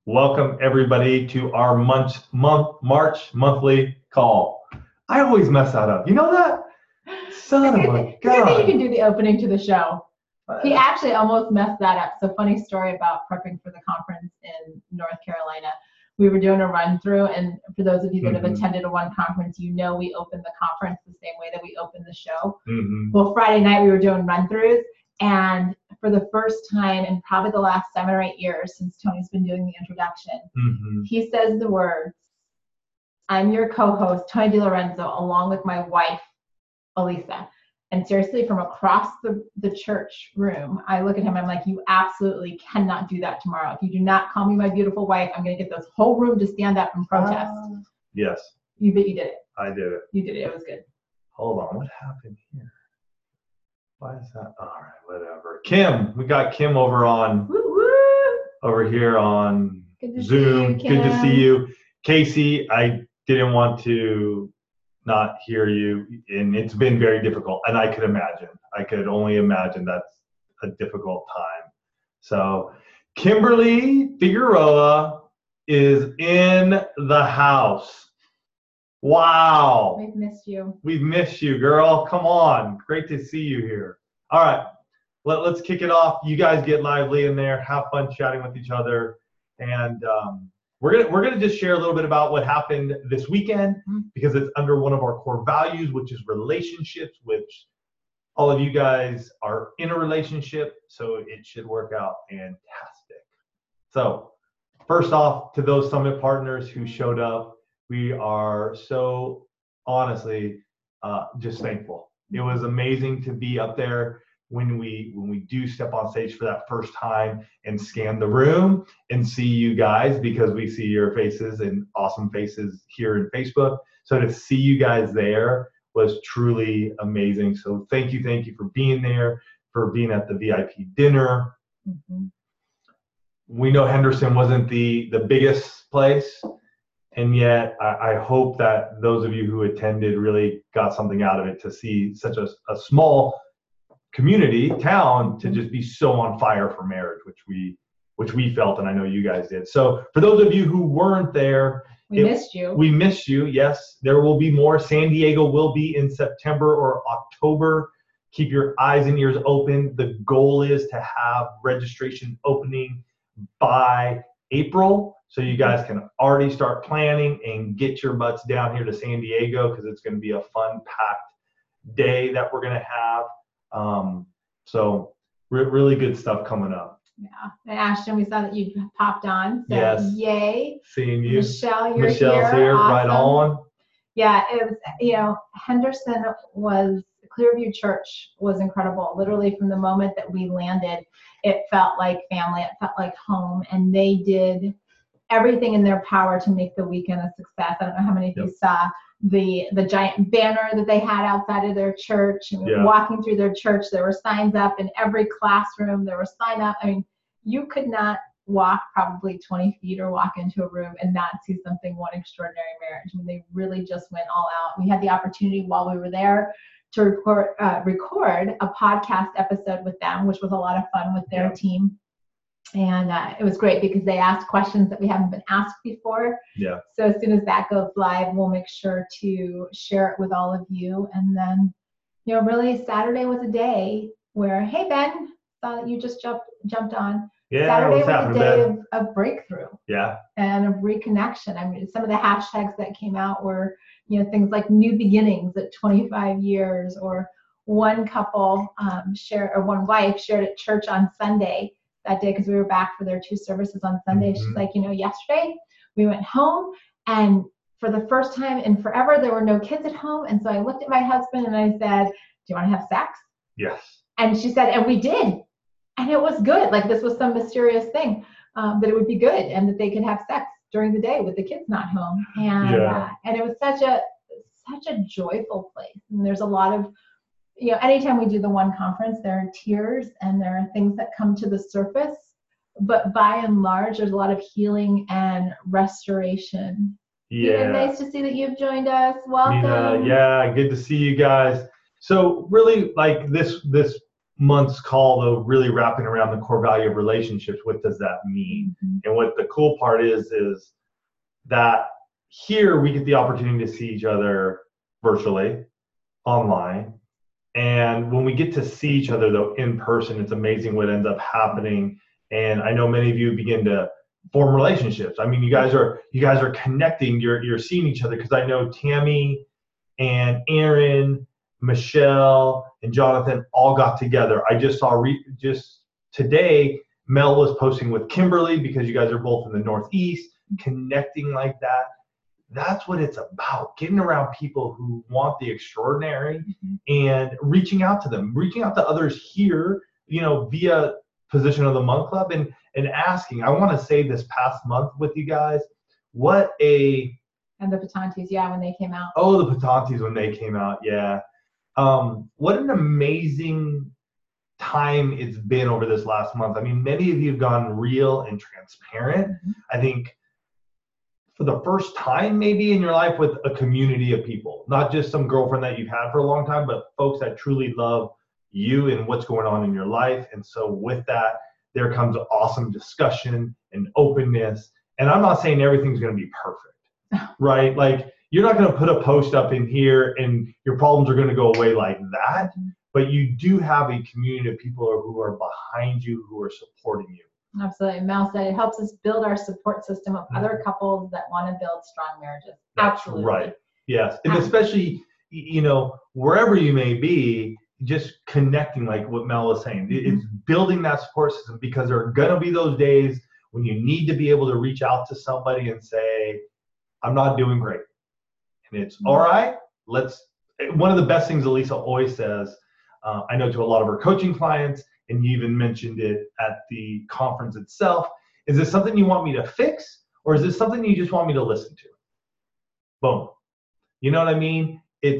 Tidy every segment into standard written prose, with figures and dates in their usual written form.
Welcome everybody to our March monthly call. I always mess that up. You know that? Son of a Good thing you gun. can do the opening to the show. He actually almost messed that up. So funny story about prepping for the conference in North Carolina. We were doing a run through, and for those of you that have attended a one conference, you know we open the conference the same way that we open the show. Well, Friday night we were doing run throughs, and for the first time in probably the last 7 or 8 years since Tony's been doing the introduction, he says the words, "I'm your co-host, Tony DiLorenzo, along with my wife, Elisa." And seriously, from across the church room, I look at him, I'm like, you absolutely cannot do that tomorrow. If you do not call me my beautiful wife, I'm going to get this whole room to stand up and protest. Yes. You did it. I did it. You did it. It was good. Hold on. What happened here? Why is that? All right, whatever. Kim, we got Kim over here on Zoom. Good to see you. Casey, I didn't want to not hear you, and it's been very difficult, and I could only imagine that's a difficult time. So Kimberly Figueroa is in the house. Wow. We've missed you, girl. Come on. Great to see you here. All right, let's kick it off. You guys get lively in there, have fun chatting with each other, and we're gonna just share a little bit about what happened this weekend, because it's under one of our core values, which is relationships, which all of you guys are in a relationship, so it should work out fantastic. So first off, to those summit partners who showed up, we are so honestly just thankful. It was amazing to be up there when we do step on stage for that first time and scan the room and see you guys, because we see your faces and awesome faces here in Facebook. So to see you guys there was truly amazing. So thank you for being there, for being at the VIP dinner. We know Henderson wasn't the biggest place, and yet I hope that those of you who attended really got something out of it, to see such a small community town to just be so on fire for marriage, which we felt, and I know you guys did. So for those of you who weren't there, we missed you. Yes, there will be more. San Diego will be in September or October. Keep your eyes and ears open. The goal is to have registration opening by April, so you guys can already start planning and get your butts down here to San Diego, because it's going to be a fun, packed day that we're going to have. So really good stuff coming up. Yeah. And Ashton, we saw that you popped on. So yes. Yay. Seeing you. Michelle's here. Awesome. Right on. Yeah, it was, Henderson Clearview Church was incredible. Literally from the moment that we landed, it felt like family, it felt like home, and they did everything in their power to make the weekend a success. I don't know how many of you saw the giant banner that they had outside of their church, and walking through their church, there were signs up in every classroom. There were sign up. I mean, you could not walk probably 20 feet or walk into a room and not see something One Extraordinary Marriage. I mean, they really just went all out. We had the opportunity while we were there to record a podcast episode with them, which was a lot of fun with their team. And it was great because they asked questions that we haven't been asked before. Yeah. So as soon as that goes live, we'll make sure to share it with all of you. And then, really Saturday was a day where, hey, Ben, saw that you just jumped on. Yeah, Saturday was a day of breakthrough. Yeah. And of reconnection. I mean, some of the hashtags that came out were, things like new beginnings at 25 years, or one couple one wife shared at church on Sunday that day, because we were back for their 2 services on Sunday. She's like, yesterday we went home, and for the first time in forever, there were no kids at home. And so I looked at my husband and I said, do you want to have sex? Yes. And she said, and we did. And it was good. Like, this was some mysterious thing, that it would be good and that they could have sex during the day with the kids not home. And and it was such a joyful place. And there's a lot of, anytime we do the one conference, there are tears and there are things that come to the surface. But by and large, there's a lot of healing and restoration. Yeah. Nice to see that you've joined us. Welcome. Good to see you guys. So really, like this month's call, though, really wrapping around the core value of relationships. What does that mean? And what the cool part is that here we get the opportunity to see each other virtually, online. And when we get to see each other, though, in person, it's amazing what ends up happening. And I know many of you begin to form relationships. I mean, you guys are connecting. You're seeing each other, because I know Tammy and Aaron, Michelle, and Jonathan all got together. I just saw just today, Mel was posting with Kimberly, because you guys are both in the Northeast, connecting like that. That's what it's about, getting around people who want the extraordinary and reaching out to them, reaching out to others here, via Position of the Month Club, and asking. I want to say this past month with you guys, and the Patantes, when they came out. Oh, the Patantes when they came out, yeah. What an amazing time it's been over this last month. I mean, many of you have gone real and transparent. I think for the first time maybe in your life, with a community of people, not just some girlfriend that you've had for a long time, but folks that truly love you and what's going on in your life. And so with that, there comes awesome discussion and openness. And I'm not saying everything's going to be perfect, right? Like, you're not going to put a post up in here and your problems are going to go away like that. But you do have a community of people who are behind you, who are supporting you. Absolutely. Mel said it helps us build our support system of other couples that want to build strong marriages. That's absolutely. Right. Yes. And especially, wherever you may be, just connecting, like what Mel was saying. It's building that support system, because there are going to be those days when you need to be able to reach out to somebody and say, I'm not doing great. And it's all right. One of the best things Elisa always says, I know to a lot of her coaching clients, and you even mentioned it at the conference itself, is this something you want me to fix, or is this something you just want me to listen to? Boom. You know what I mean? And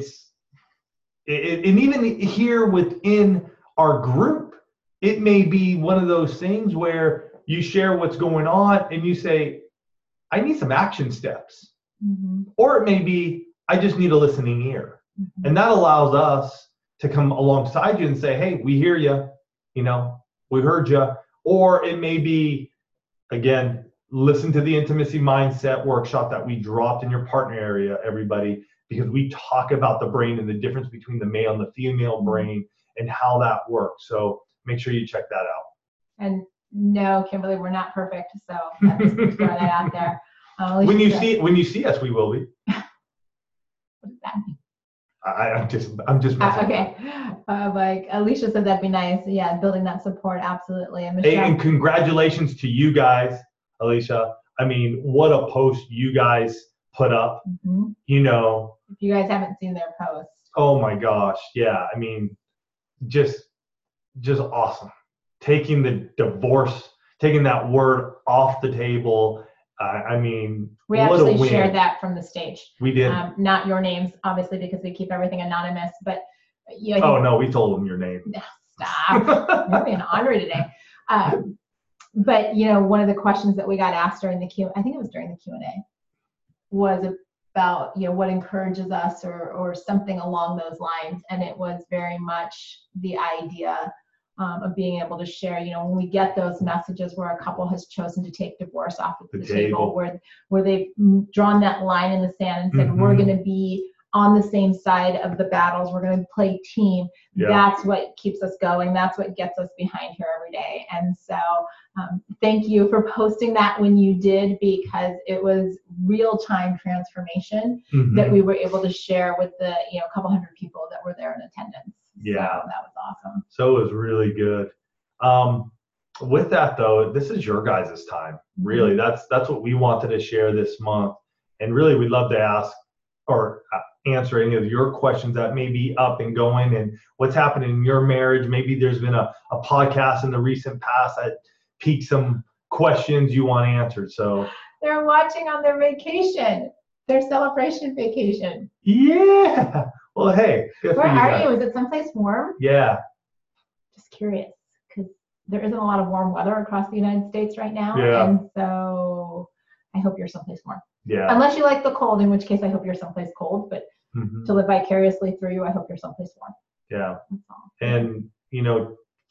even here within our group, it may be one of those things where you share what's going on and you say, I need some action steps. Or it may be, I just need a listening ear. And that allows us to come alongside you and say, hey, we hear you, we heard you. Or it may be, again, listen to the intimacy mindset workshop that we dropped in your partner area, everybody, because we talk about the brain and the difference between the male and the female brain and how that works. So make sure you check that out. And no, Kimberly, we're not perfect. So let's just throw that out there. When you see us, we will be. What does that mean? I'm just messing okay. Like Alicia said, that'd be nice. Yeah, building that support, absolutely. And Michelle, and congratulations to you guys, Alicia. I mean, what a post you guys put up. If you guys haven't seen their post. Oh my gosh, yeah. I mean, just awesome. Taking the divorce, taking that word off the table. I mean, we actually shared that from the stage. We did. Not your names, obviously, because we keep everything anonymous. But oh no, we told them your name. Stop. You're being honored today. But one of the questions that we got asked during the I think it was during the Q&A, was about what encourages us or something along those lines, and it was very much the idea of being able to share, when we get those messages where a couple has chosen to take divorce off of the table, where they've drawn that line in the sand and said, we're going to be on the same side of the battles, we're going to play team. Yeah. That's what keeps us going. That's what gets us behind here every day. And so thank you for posting that when you did, because it was real-time transformation that we were able to share with the couple hundred people that were there in attendance. Yeah, so that was awesome. So it was really good. With that though, this is your guys' time. Really, that's what we wanted to share this month. And really, we'd love to ask or answer any of your questions that may be up and going and what's happening in your marriage. Maybe there's been a podcast in the recent past that piqued some questions you want answered. So they're watching on their vacation, their celebration vacation. Yeah. Well, hey. Where are you? Is it someplace warm? Yeah. Just curious, because there isn't a lot of warm weather across the United States right now. Yeah. And so I hope you're someplace warm. Yeah. Unless you like the cold, in which case I hope you're someplace cold. But to live vicariously through you, I hope you're someplace warm. Yeah. That's all. And,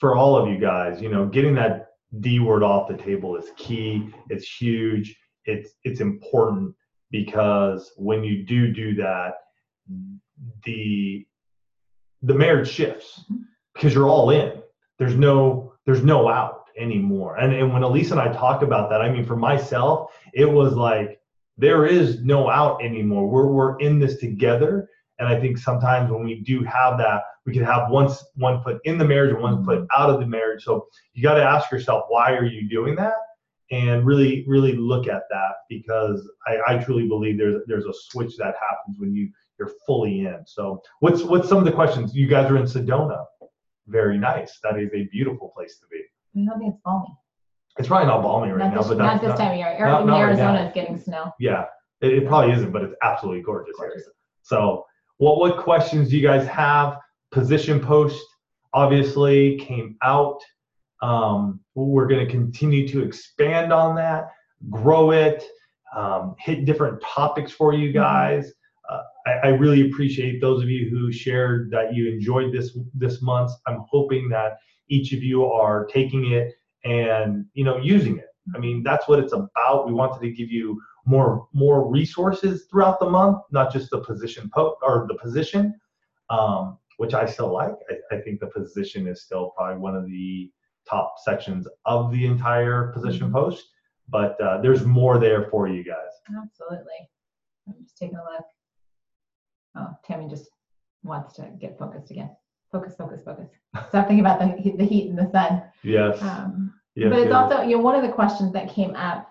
for all of you guys, getting that D word off the table is key. It's huge. It's important, because when you do that, the marriage shifts, because you're all in. There's no out anymore. And when Elisa and I talked about that, I mean, for myself, it was like, there is no out anymore. We're in this together. And I think sometimes when we do have that, we can have one foot in the marriage and one foot out of the marriage. So you got to ask yourself, why are you doing that? And really, really look at that, because I truly believe there's a switch that happens when you're fully in. So what's some of the questions? You guys are in Sedona. Very nice. That is a beautiful place to be. I don't think it's balmy. It's probably not balmy right now, but not this time of year. Arizona is getting snow. Yeah, it probably isn't, but it's absolutely gorgeous. So what questions do you guys have? Position post obviously came out. We're going to continue to expand on that, grow it, hit different topics for you guys. I really appreciate those of you who shared that you enjoyed this month. I'm hoping that each of you are taking it and using it. I mean, that's what it's about. We wanted to give you more resources throughout the month, not just the position or the position, which I still like. I think the position is still probably one of the top sections of the entire position post, but there's more there for you guys. Absolutely. I'm just taking a look. Oh, Tammy just wants to get focused again. Focus. Stop thinking about the heat and the sun. Yes. But it's also, one of the questions that came up,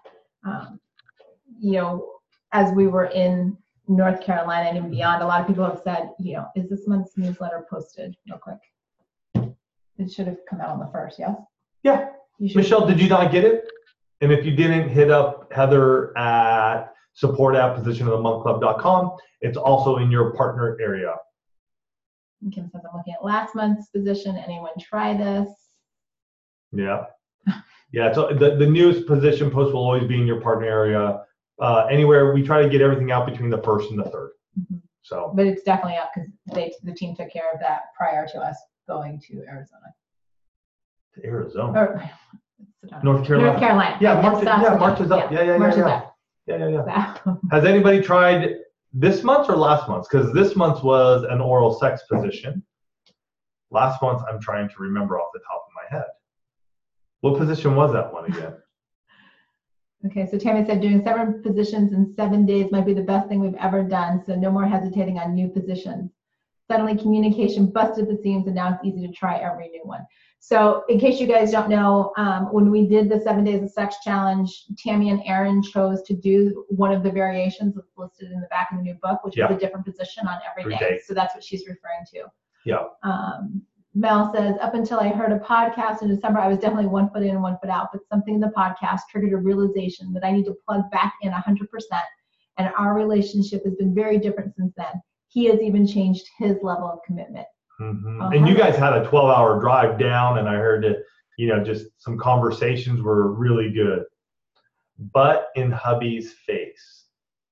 as we were in North Carolina and beyond, a lot of people have said, is this month's newsletter posted real quick? It should have come out on the 1st, yes? Yeah. Michelle, did you not get it? And if you didn't, hit up Heather at support@positionofthemonthclub.com. It's also in your partner area. Kim says, I'm looking at last month's position. Anyone try this? Yeah. Yeah. So the newest position post will always be in your partner area. Anywhere we try to get everything out between the 1st and the 3rd. So. But it's definitely up because the team took care of that prior to us going to Arizona. To Arizona. Or, North Carolina. North Carolina. Yeah, March is up. Yeah. March is up. Yeah. Has anybody tried this month or last month? Because this month was an oral sex position. Last month, I'm trying to remember off the top of my head. What position was that one again? Okay, so Tammy said doing 7 positions in 7 days might be the best thing we've ever done, so no more hesitating on new positions. Suddenly communication busted the seams, and now it's easy to try every new one. So in case you guys don't know, when we did the 7 Days of Sex Challenge, Tammy and Aaron chose to do one of the variations that's listed in the back of the new book, which is a different position on every day. So that's what she's referring to. Yeah. Mel says, up until I heard a podcast in December, I was definitely 1 foot in and 1 foot out, but something in the podcast triggered a realization that I need to plug back in 100%. And our relationship has been very different since then. He has even changed his level of commitment. And you guys had a 12-hour drive down, and I heard that, just some conversations were really good. Butt in hubby's face.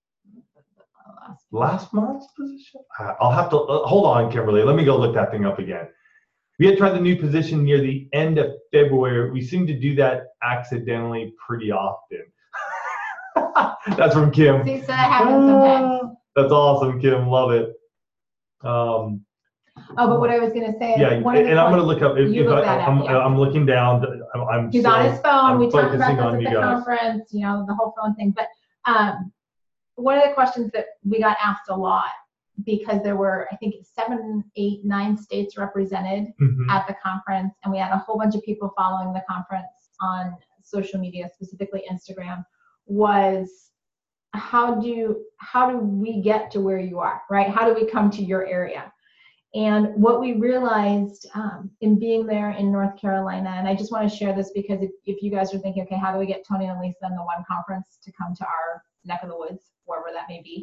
Last month's position? I'll have to, hold on, Kimberly. Let me go look that thing up again. We had tried the new position near the end of February. We seem to do that accidentally pretty often. That's from Kim. See, so that happens sometimes. That's awesome, Kim. Love it. But what I was going to say, I'm going to look up. I'm looking down. He's on his phone. We talked about this at the conference. The whole phone thing. But one of the questions that we got asked a lot, because there were, I think, 7, 8, 9 states represented at the conference, and we had a whole bunch of people following the conference on social media, specifically Instagram, was how do we get to where you are, right? How do we come to your area? And what we realized in being there in North Carolina, and I just want to share this because if you guys are thinking, okay, how do we get Tony and Lisa in the one conference to come to our neck of the woods, wherever that may be?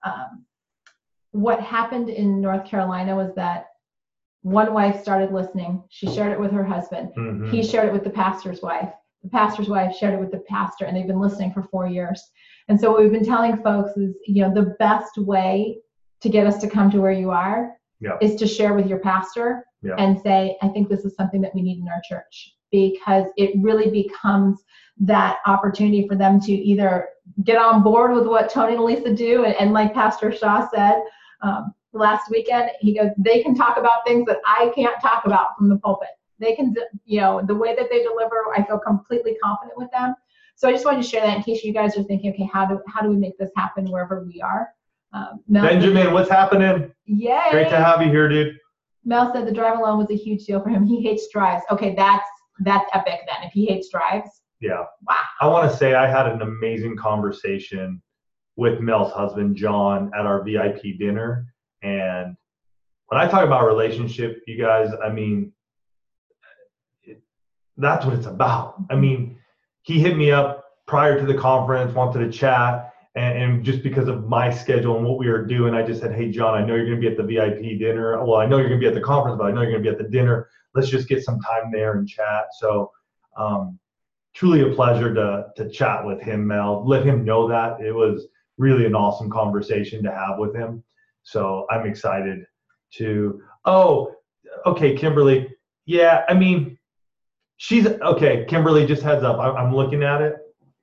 What happened in North Carolina was that one wife started listening. She shared it with her husband. He shared it with the pastor's wife. The pastor's wife shared it with the pastor, and they've been listening for 4 years. And so what we've been telling folks is, the best way to get us to come to where you are is to share with your pastor Yeah. and say, I think this is something that we need in our church, because it really becomes that opportunity for them to either get on board with what Tony and Lisa do. And like Pastor Shaw said last weekend, he goes, they can talk about things that I can't talk about from the pulpit. They can, the way that they deliver, I feel completely confident with them. So I just wanted to share that in case you guys are thinking, okay, how do we make this happen wherever we are? Benjamin, what's happening? Yay. Great to have you here, dude. Mel said the drive alone was a huge deal for him. He hates drives. Okay, that's epic then. If he hates drives. Yeah. Wow. I want to say I had an amazing conversation with Mel's husband, John, at our VIP dinner. And when I talk about relationship, you guys, I mean, that's what it's about. I mean, he hit me up prior to the conference, wanted to chat. And just because of my schedule and what we were doing, I just said, hey, John, I know you're going to be at the VIP dinner. Well, I know you're going to be at the conference, but I know you're going to be at the dinner. Let's just get some time there and chat. So truly a pleasure to chat with him, Mel. Let him know that. It was really an awesome conversation to have with him. So I'm excited to, okay, Kimberly. Yeah, I mean, okay, Kimberly, just heads up. I'm looking at it.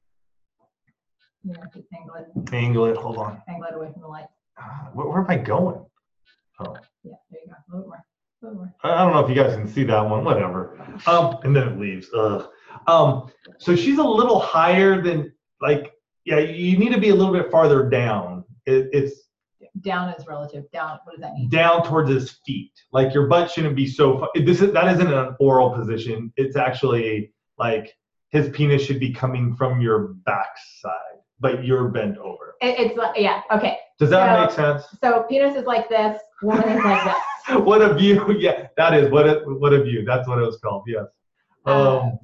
Yeah, just Angle it, hold on. Angle it away from the light. Where am I going? Oh. Yeah, there you go. A little more. I don't know if you guys can see that one, whatever. And then it leaves. So she's a little higher than, you need to be a little bit farther down. It's down is relative. Down, what does that mean? Down towards his feet. Like your butt shouldn't be so far. That isn't an oral position. It's actually like his penis should be coming from your backside, but you're bent over. It's like, yeah, okay. Does that make sense? So penis is like this, woman is like this. What a view. Yeah, that is what a view. That's what it was called. Yes. So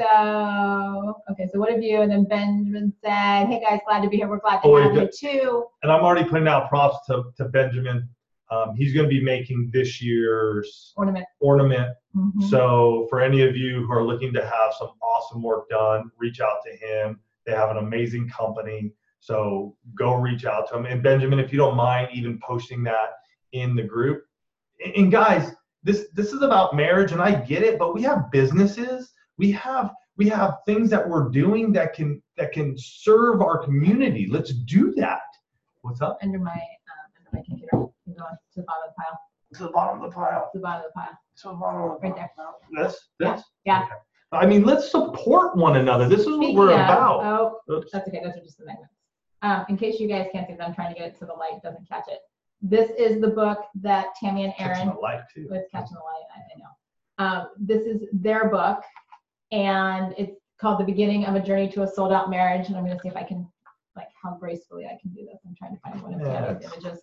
what a view. And then Benjamin said, hey guys, glad to be here. We're glad to have you too. And I'm already putting out props to Benjamin. He's going to be making this year's ornament. Mm-hmm. So for any of you who are looking to have some awesome work done, reach out to him. They have an amazing company. So go reach out to him. And Benjamin, if you don't mind even posting that in the group. And guys, this is about marriage, and I get it, but we have businesses. We have things that we're doing that can serve our community. Let's do that. What's up? Under my computer. Keep going to the bottom of the pile. To the bottom of the pile. To the bottom of the pile. To the bottom of the pile. Right there. This? Yeah. Okay. I mean, let's support one another. This is what we're about. Oh, oops. That's okay. Those are just the magnets. In case you guys can't see that, I'm trying to get it so the light doesn't catch it. This is the book that Tammy and Aaron. Catching the light too. It's catching the light. I know. This is their book, and it's called The Beginning of a Journey to a Sold Out Marriage. And I'm going to see if I can, how gracefully I can do this. I'm trying to find one of Tammy's images.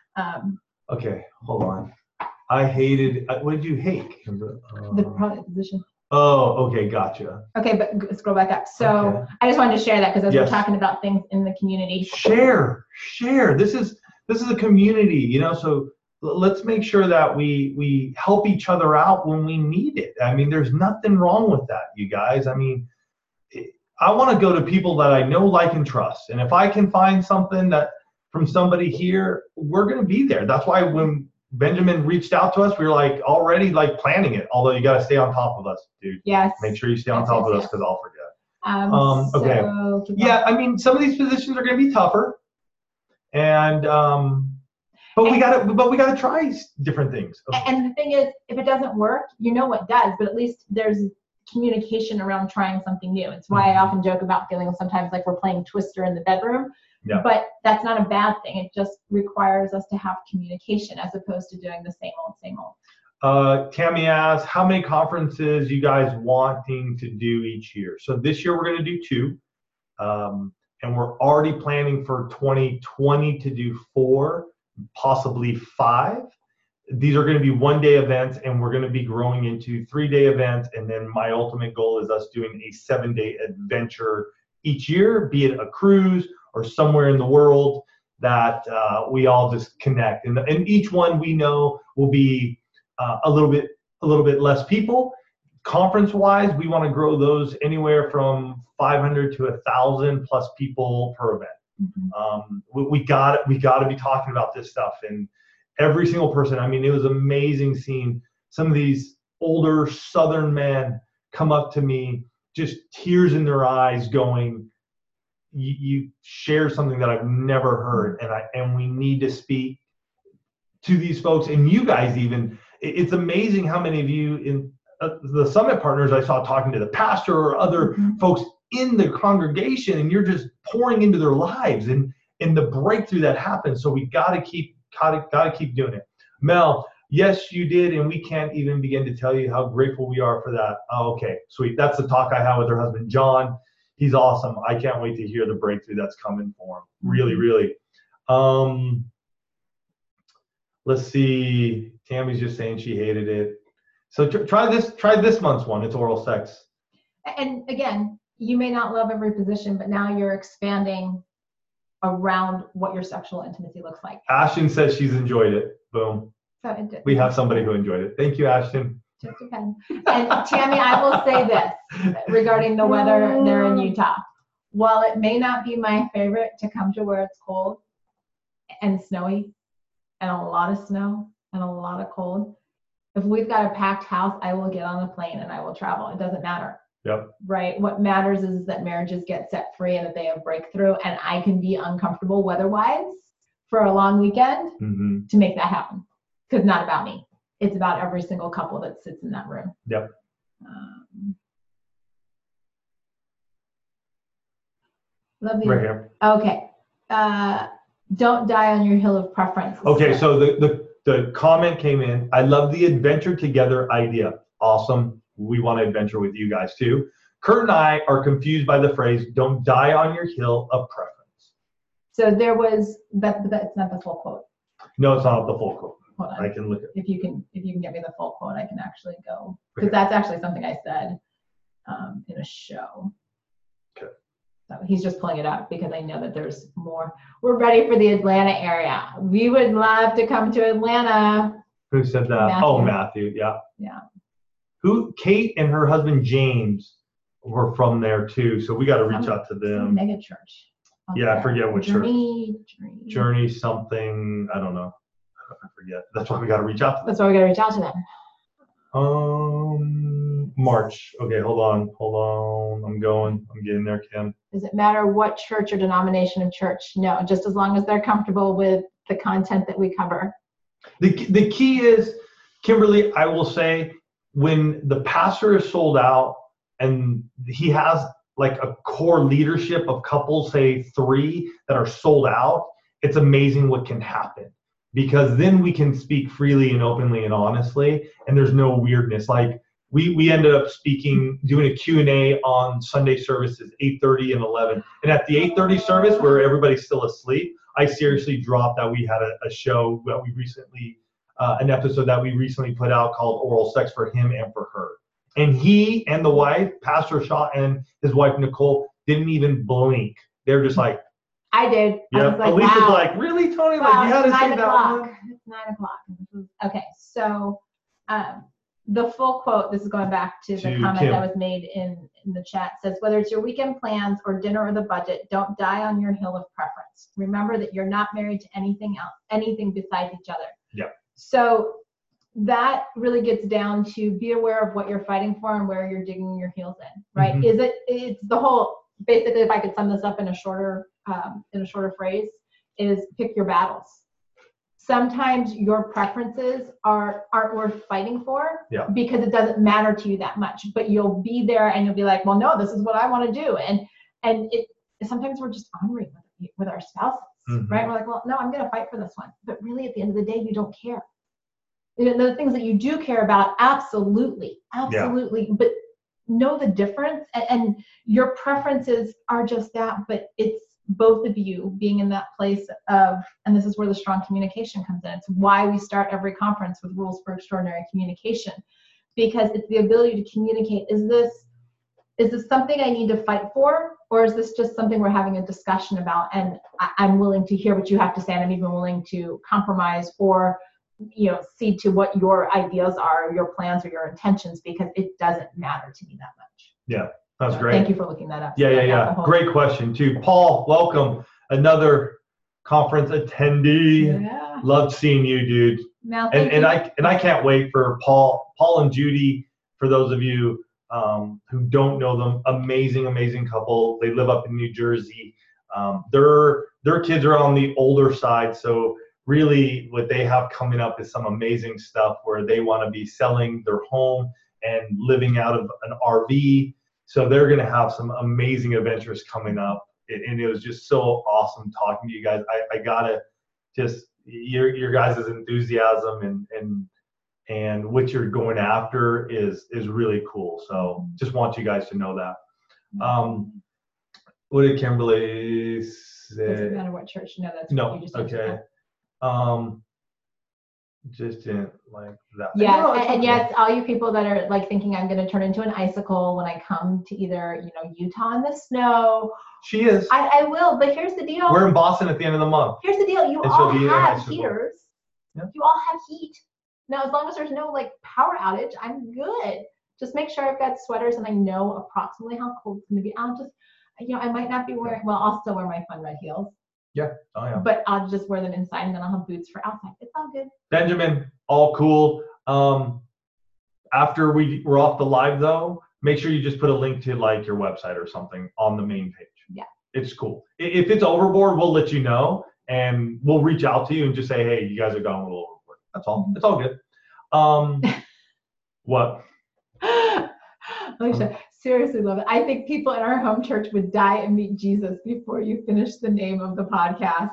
Okay, hold on. I hated. What did you hate? The product position. Oh, okay, gotcha. Okay, but scroll back up. So I just wanted to share that because as we're talking about things in the community. Share. This is a community, so let's make sure that we help each other out when we need it. I mean, there's nothing wrong with that, you guys. I mean, I want to go to people that I know, like, and trust. And if I can find something that from somebody here, we're going to be there. That's why when Benjamin reached out to us, we were already planning it. Although you got to stay on top of us, dude. Yes. Make sure you stay on top of us because I'll forget. Okay. So yeah, I mean, some of these positions are going to be tougher. And but we gotta try different things. Okay. And the thing is, if it doesn't work, you know what does, but at least there's communication around trying something new. It's why I often joke about feeling sometimes like we're playing Twister in the bedroom. Yeah. But that's not a bad thing. It just requires us to have communication as opposed to doing the same old. Tammy asks, how many conferences you guys wanting to do each year? So this year we're going to do 2. And we're already planning for 2020 to do 4, possibly 5. These are going to be one-day events, and we're going to be growing into 3-day events. And then my ultimate goal is us doing a 7-day adventure each year, be it a cruise or somewhere in the world that we all just connect. And each one we know will be a little bit less people. Conference-wise, we want to grow those anywhere from 500 to 1,000 plus people per event. Mm-hmm. We got to be talking about this stuff, and every single person. I mean, it was amazing seeing some of these older Southern men come up to me, just tears in their eyes, going, you share something that I've never heard, and we need to speak to these folks, and you guys even. It's amazing how many of you in the Summit Partners I saw talking to the pastor or other folks in the congregation, and you're just pouring into their lives and the breakthrough that happens. So we gotta keep doing it. Mel, yes, you did, and we can't even begin to tell you how grateful we are for that. Oh, okay, sweet. That's the talk I had with her husband, John. He's awesome. I can't wait to hear the breakthrough that's coming for him. Really, really. Let's see. Tammy's just saying she hated it. So try this month's one. It's oral sex. And again, you may not love every position, but now you're expanding around what your sexual intimacy looks like. Ashton says she's enjoyed it. Boom. So we have somebody who enjoyed it. Thank you, Ashton. Just depends. And Tammy, I will say this regarding the weather there in Utah. While it may not be my favorite to come to where it's cold and snowy and a lot of snow and a lot of cold, if we've got a packed house, I will get on the plane and I will travel. It doesn't matter. Yep. Right. What matters is that marriages get set free and that they have breakthrough, and I can be uncomfortable weather-wise for a long weekend to make that happen. Because it's not about me. It's about every single couple that sits in that room. Yep. Love you. Right here. Okay. Don't die on your hill of preference. Okay, so the comment came in. I love the adventure together idea. Awesome. We want to adventure with you guys too. Kurt and I are confused by the phrase, don't die on your hill of preference. So there was, that's not the full quote. No, it's not the full quote. Hold on. I can look at it. If you can get me the full quote, I can actually go. Because that's actually something I said in a show. Okay. So he's just pulling it up because I know that there's more. We're ready for the Atlanta area. We would love to come to Atlanta. Who said that? Matthew. Oh, Matthew. Yeah. Yeah. Kate and her husband James were from there too, so we got to reach out to them. Mega church. Yeah, I forget what church. Journey Something. I don't know. I forget. That's why we got to reach out to them. That's why we got to reach out to them. March. Okay, hold on. I'm getting there, Kim. Does it matter what church or denomination of church? No, just as long as they're comfortable with the content that we cover. The key is, Kimberly, I will say, when the pastor is sold out and he has like a core leadership of couples, say 3 that are sold out, it's amazing what can happen, because then we can speak freely and openly and honestly, and there's no weirdness. Like we ended up doing a Q&A on Sunday services, 8:30 and 11. And at the 8:30 service where everybody's still asleep, I seriously dropped that we had a show that we recently, an episode that we recently put out called Oral Sex for Him and for Her. And he and the wife, Pastor Shaw, and his wife, Nicole, didn't even blink. They're just like, I did. Yeah. I was like, Alicia's wow. like, really, Tony? Wow, Like, you had to say 9 that o'clock. one? It's 9 o'clock. Okay, so the full quote, this is going back to the comment Kim. that was made in the chat, says, whether it's your weekend plans or dinner or the budget, don't die on your hill of preference. Remember that you're not married to anything else, anything besides each other. Yeah. So that really gets down to be aware of what you're fighting for and where you're digging your heels in, right? It's the whole, basically, if I could sum this up in a shorter phrase, is pick your battles. Sometimes your preferences aren't worth fighting for because it doesn't matter to you that much, but you'll be there and you'll be like, well, no, this is what I want to do. And sometimes we're just angry with our spouses, right? We're like, well, no, I'm going to fight for this one. But really at the end of the day, you don't care. The things that you do care about, absolutely. But know the difference, and your preferences are just that, but it's both of you being in that place of, and this is where the strong communication comes in. It's why we start every conference with Rules for Extraordinary Communication, because it's the ability to communicate. Is this something I need to fight for, or is this just something we're having a discussion about, and I'm willing to hear what you have to say, and I'm even willing to compromise or cede to what your ideas are, your plans, or your intentions, because it doesn't matter to me that much. Yeah, that's great. Thank you for looking that up. Yeah. Great question too. Paul, welcome. Another conference attendee. Yeah. Loved seeing you, dude. No, and I can't wait for Paul and Judy. For those of you who don't know them, amazing couple. They live up in New Jersey. Their kids are on the older side, so really what they have coming up is some amazing stuff where they want to be selling their home and living out of an RV. So they're going to have some amazing adventures coming up. And it was just so awesome talking to you guys. I gotta just your guys' enthusiasm and what you're going after is really cool. So just want you guys to know that. What did Kimberly say? Doesn't matter what church. No, that's no. You just Okay. Just didn't like that. Yeah, no, and yes, all you people that are like thinking I'm going to turn into an icicle when I come to either Utah in the snow. She is. I will, but here's the deal. We're in Boston at the end of the month. Here's the deal. You And all she'll be have icicle. heaters. Yeah. You all have heat. Now, as long as there's no like power outage, I'm good. Just make sure I've got sweaters and I know approximately how cold it's going to be. I'll just, I might not be wearing. Well, I'll still wear my fun red heels. Yeah. Oh yeah. But I'll just wear them inside and then I'll have boots for outside. It's all good. Benjamin, all cool. After we're off the live though, make sure you just put a link to like your website or something on the main page. Yeah. It's cool. If it's overboard, we'll let you know and we'll reach out to you and just say, hey, you guys are going a little overboard. That's all. It's all good. What? Alicia, seriously love it. I think people in our home church would die and meet Jesus before you finish the name of the podcast.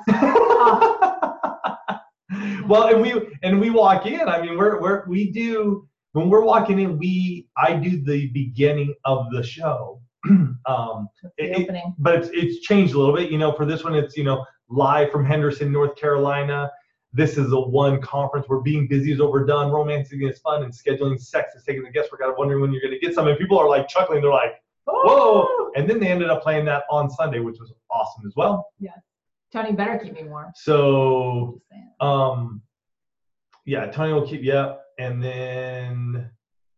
Well, and we walk in. I mean, we do when we're walking in. I do the beginning of the show. Opening. But it's changed a little bit. For this one, it's live from Henderson, North Carolina. This is a one conference where being busy is overdone, romancing is fun, and scheduling sex is taking the guesswork out of wondering when you're going to get some. And people are like chuckling. They're like, whoa. And then they ended up playing that on Sunday, which was awesome as well. Yeah. Tony better keep me warm. So, yeah, Tony will keep you up. And then,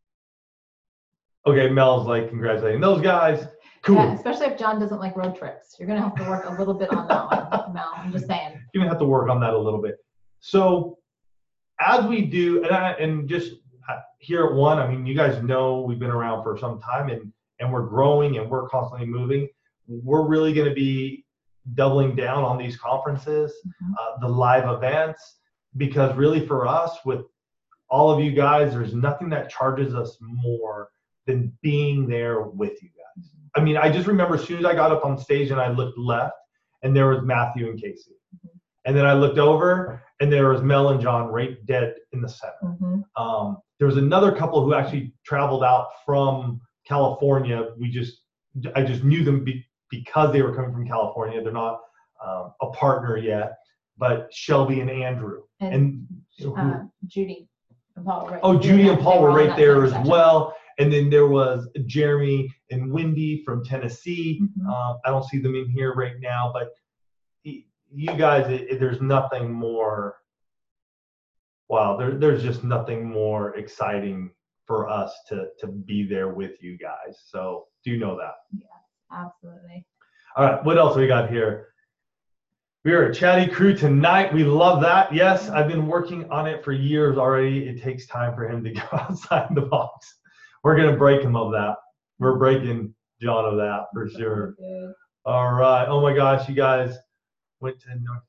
okay, Mel's like congratulating those guys. Cool. Yeah, especially if John doesn't like road trips. You're going to have to work a little bit on that one, Mel. I'm just saying. You're going to have to work on that a little bit. So as we do, and just here at One, I mean, you guys know we've been around for some time and we're growing and we're constantly moving. We're really going to be doubling down on these conferences, the live events, because really for us, with all of you guys, there's nothing that charges us more than being there with you guys. I mean, I just remember as soon as I got up on stage and I looked left and there was Matthew and Casey. And then I looked over and there was Mel and John right dead in the center. There was another couple who actually traveled out from California. I just knew them because they were coming from California. They're not a partner yet, but Shelby and Andrew. And Judy and Paul were right. Oh, Judy and Paul were right there as well. And then there was Jeremy and Wendy from Tennessee. I don't see them in here right now, but you guys, there's nothing more. Wow, there's just nothing more exciting for us to be there with you guys. So do you know that? Yeah, absolutely. All right, what else we got here? We are a chatty crew tonight. We love that. Yes, I've been working on it for years already. It takes time for him to go outside the box. We're going to break him of that. We're breaking John of that for sure. Good. All right. Oh my gosh, you guys went to North.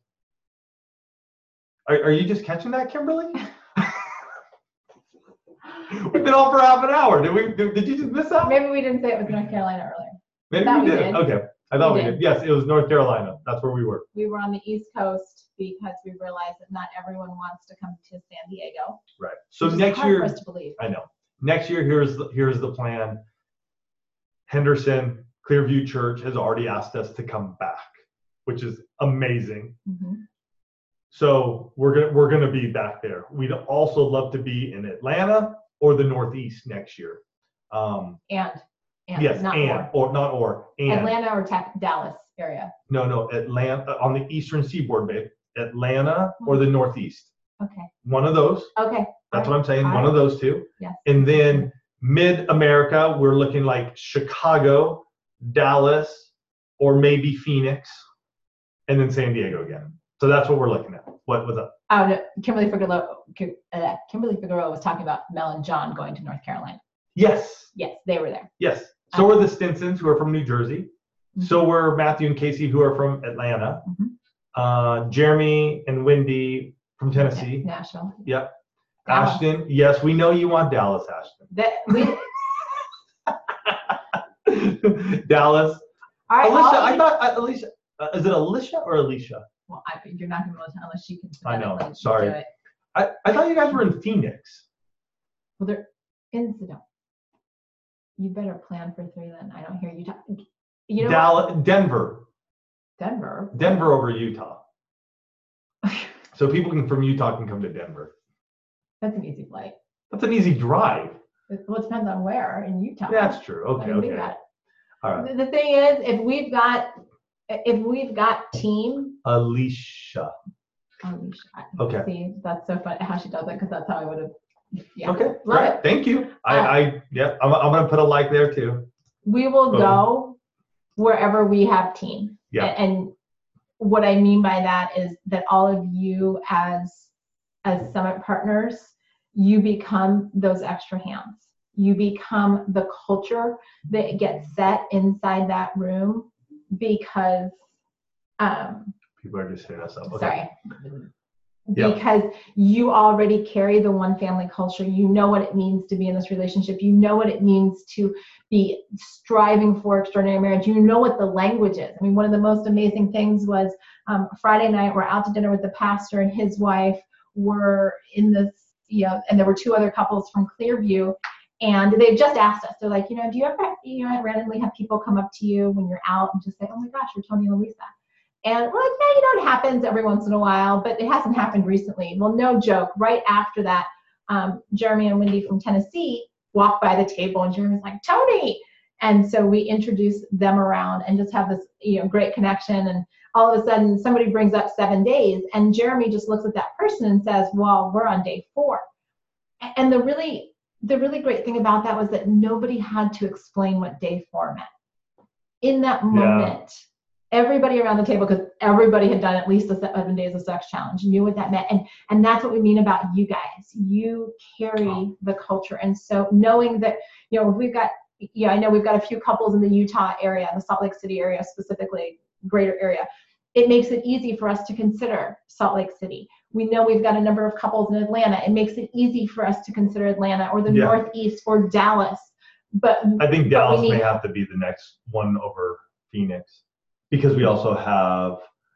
Are you just catching that, Kimberly? We've been on for half an hour. Did you just miss that? Maybe we didn't say it was North Carolina earlier. Maybe we did. Okay. I thought we did. Yes, it was North Carolina. That's where we were. We were on the East Coast because we realized that not everyone wants to come to San Diego. Right. So Which is next hard year, for us to believe. I know. Next year, here's the plan. Henderson Clearview Church has already asked us to come back, which is amazing. So we're gonna be back there. We'd also love to be in Atlanta or the Northeast next year. Yes, not and Atlanta or Dallas area. No, Atlanta on the Eastern Seaboard, babe. Atlanta or the Northeast. Okay. One of those. Okay. That's what I'm saying. One of those two. Yes. And then Mid-America, we're looking like Chicago, Dallas, or maybe Phoenix, and then San Diego again. So that's what we're looking at. What was up? Oh, no, Kimberly Figueroa was talking about Mel and John going to North Carolina. Yes. Yes, they were there. Yes. So were the Stinsons, who are from New Jersey. Mm-hmm. So were Matthew and Casey, who are from Atlanta. Mm-hmm. Jeremy and Wendy from Tennessee. Nashville. Yep. Dallas. Ashton. Yes, we know you want Dallas, Ashton. Dallas. All right, Alicia, I thought Alicia. Is it Alicia or Alicia? Well, you're not going to know unless she can. I know. Sorry. I thought you guys were in Phoenix. Well, they're in Sedona. You better plan for 3 then. I don't hear you talking. You know Dallas, Denver. Denver over Utah. So people from Utah can come to Denver. That's an easy flight. That's an easy drive. Well, it depends on where in Utah. That's true. Okay. All right. The thing is, if we've got team. Alicia. Okay. See, that's so funny how she does it, because that's how I would have. Yeah. Okay. Love it. Thank you. I'm gonna put a like there too. We will go wherever we have team. Yeah. And what I mean by that is that all of you as Summit partners, you become those extra hands. You become the culture that gets set inside that room because people are just hitting us up. Okay. Sorry. Because you already carry the one family culture. You know what it means to be in this relationship. You know what it means to be striving for extraordinary marriage. You know what the language is. I mean, one of the most amazing things was Friday night, we're out to dinner with the pastor and his wife. Were in this, and there were 2 other couples from Clearview, and they just asked us. They're like, do you ever, randomly have people come up to you when you're out and just say, oh my gosh, you're Tony and Lisa? And we're like, yeah, it happens every once in a while, but it hasn't happened recently. Well, no joke. Right after that, Jeremy and Wendy from Tennessee walked by the table, and Jeremy was like, Tony. And so we introduced them around and just have this, great connection. And all of a sudden, somebody brings up 7 days, and Jeremy just looks at that person and says, well, we're on day 4. And the really great thing about that was that nobody had to explain what day 4 meant. In that moment, everybody around the table, because everybody had done at least the 7 days of sex challenge, knew what that meant. And that's what we mean about you guys. You carry the culture. And so knowing that, we've got, I know we've got a few couples in the Utah area, the Salt Lake City area specifically, greater area. It makes it easy for us to consider Salt Lake City. We know we've got a number of couples in Atlanta. It makes it easy for us to consider Atlanta or the Northeast or Dallas. But I think Dallas may have to be the next one over Phoenix, because we also have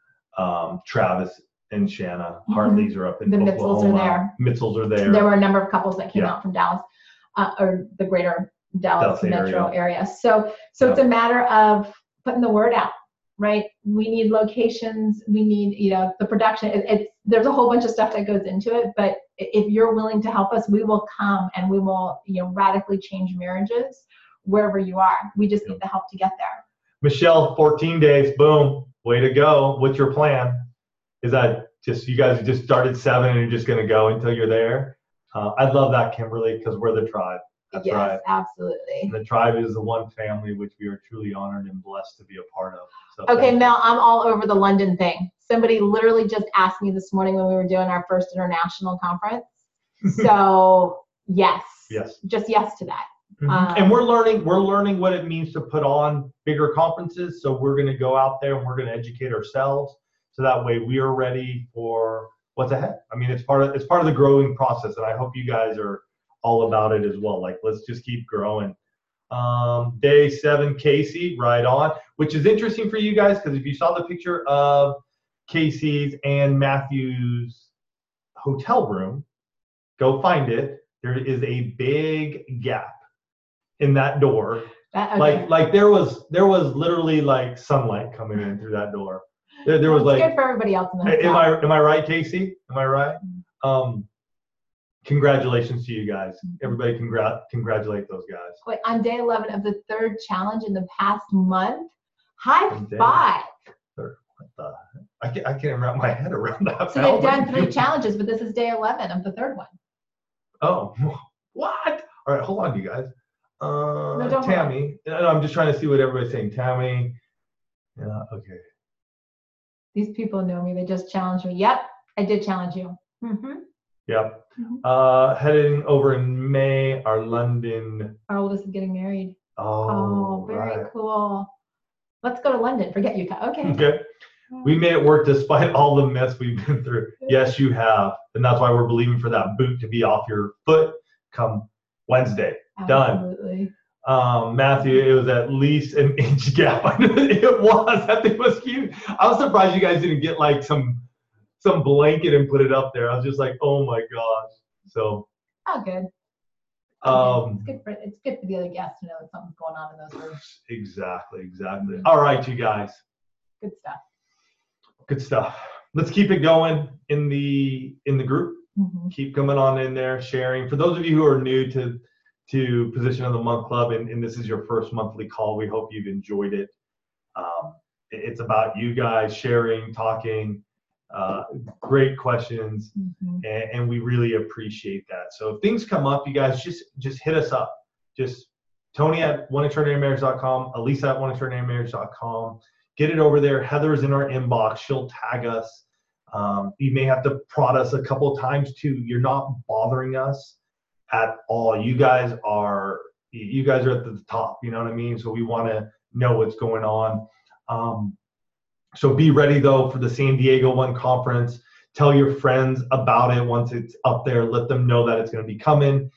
Travis and Shanna. Hartleys are up in Oklahoma. Mitzells are there. Mitzells are there. There were a number of couples that came out from Dallas, or the greater Dallas metro area. So it's a matter of putting the word out, right? We need locations. We need, the production. There's a whole bunch of stuff that goes into it. But if you're willing to help us, we will come and we will, radically change marriages wherever you are. We just need the help to get there. Michelle, 14 days, boom, way to go. What's your plan? Is that just, you guys just started 7 and you're just going to go until you're there? I love that, Kimberly, because we're the tribe. That's right. Yes, absolutely. And the tribe is the one family which we are truly honored and blessed to be a part of. So okay, Mel, I'm all over the London thing. Somebody literally just asked me this morning when we were doing our first international conference. So yes, just yes to that. Mm-hmm. And we're learning what it means to put on bigger conferences. So we're going to go out there and we're going to educate ourselves, so that way we are ready for what's ahead. I mean, it's part of the growing process, and I hope you guys are all about it as well. Like, let's just keep growing. Day 7, Casey, right on, which is interesting for you guys, because if you saw the picture of Casey's and Matthew's hotel room, go find it. There is a big gap in that door. Like there was literally like sunlight coming in through that door. There was like, good for everybody else in the hotel. Am I right, Casey? Am I right? Congratulations to you guys. Everybody congratulate those guys. Wait, on day 11 of the 3rd challenge in the past month, high five. I can't wrap my head around that. So they've done 3 challenges, but this is day 11 of the 3rd one. Oh, what? All right, hold on, you guys. Tammy. No, I'm just trying to see what everybody's saying. Tammy. Yeah, okay. These people know me. They just challenged me. Yep, I did challenge you. Mm-hmm. Yep. Mm-hmm. Heading over in May, our London. Our oldest is getting married. Oh, very right. cool. Let's go to London. Forget Utah. Okay. Okay. We made it work despite all the mess we've been through. Yes, you have. And that's why we're believing for that boot to be off your foot come Wednesday. Absolutely. Done. Matthew, it was at least an inch gap. It was. That thing was huge. I was surprised you guys didn't get like some blanket and put it up there. I was just like, oh my gosh. So. Oh, good. It's good for the other guests to know that something's going on in those rooms. Exactly. All right, you guys. Good stuff. Let's keep it going in the group. Mm-hmm. Keep coming on in there, sharing. For those of you who are new to Position of the Month Club, and this is your first monthly call, we hope you've enjoyed it. It's about you guys sharing, talking, great questions, mm-hmm. and we really appreciate that. So if things come up, you guys just hit us up. Just Tony at oneextraordinarymarriage.com, Elisa at oneextraordinarymarriage.com. Get it over there. Heather's in our inbox. She'll tag us. You may have to prod us a couple of times too. You're not bothering us at all. You guys are at the top. You know what I mean? So we want to know what's going on. So be ready though for the San Diego One Conference. Tell your friends about it once it's up there. Let them know that it's going to be coming.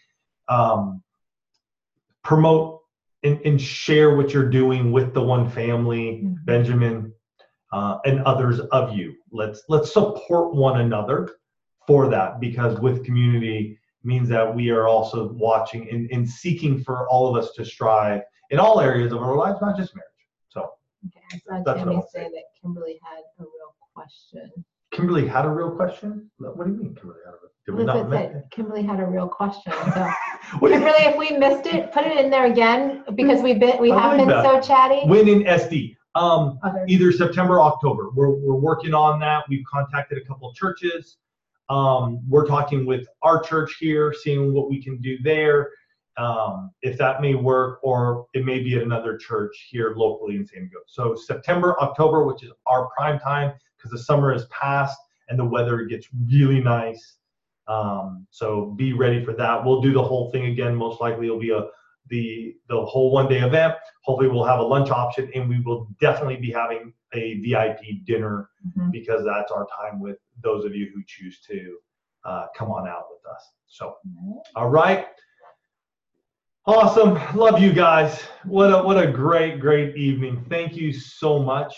Promote and share what you're doing with the One Family, mm-hmm. Benjamin, and others of you. Let's support one another for that, because with community means that we are also watching and seeking for all of us to strive in all areas of our lives, not just marriage. So okay, I saw Tammy say that Kimberly had a real question. Kimberly had a real question? What do you mean Kimberly had a real question? Kimberly had a real question. So Kimberly, if we missed it, put it in there again, because we have been so chatty. When in SD, either September or October. We're working on that. We've contacted a couple of churches. We're talking with our church here, seeing what we can do there, if that may work, or it may be at another church here locally in San Diego. So September, October, which is our prime time, because the summer is past and the weather gets really nice. So be ready for that. We'll do the whole thing again. Most likely it'll be the whole one-day event. Hopefully we'll have a lunch option, and we will definitely be having a VIP dinner, mm-hmm. because that's our time with those of you who choose to come on out with us. So, all right. Awesome. Love you guys. What a great evening. Thank you so much.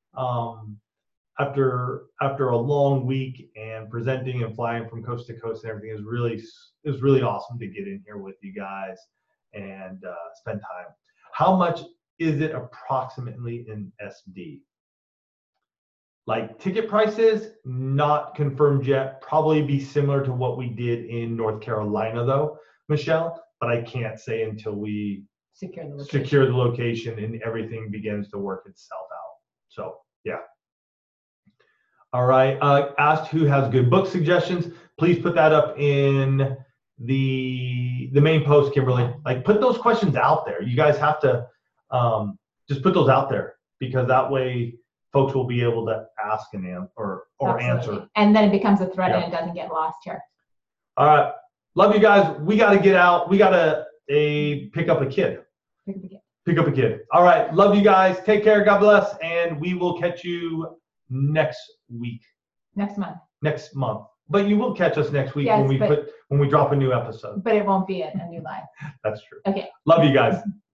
After a long week and presenting and flying from coast to coast and everything, it was really awesome to get in here with you guys and spend time. How much is it approximately in SD? Like ticket prices, not confirmed yet. Probably be similar to what we did in North Carolina though, Michelle, but I can't say until we secure the location and everything begins to work itself out. So yeah. All right, asked who has good book suggestions. Please put that up in the main post, Kimberly. Like, put those questions out there. You guys have to just put those out there, because that way folks will be able to ask and or answer. And then it becomes a thread, and it doesn't get lost here. All right, love you guys. We got to get out. We got to pick up a kid. Pick up a kid. All right, love you guys. Take care. God bless, and we will catch you next month. But you will catch us next week, when we drop a new episode. But it won't be a new live. That's true. Okay. Love you guys.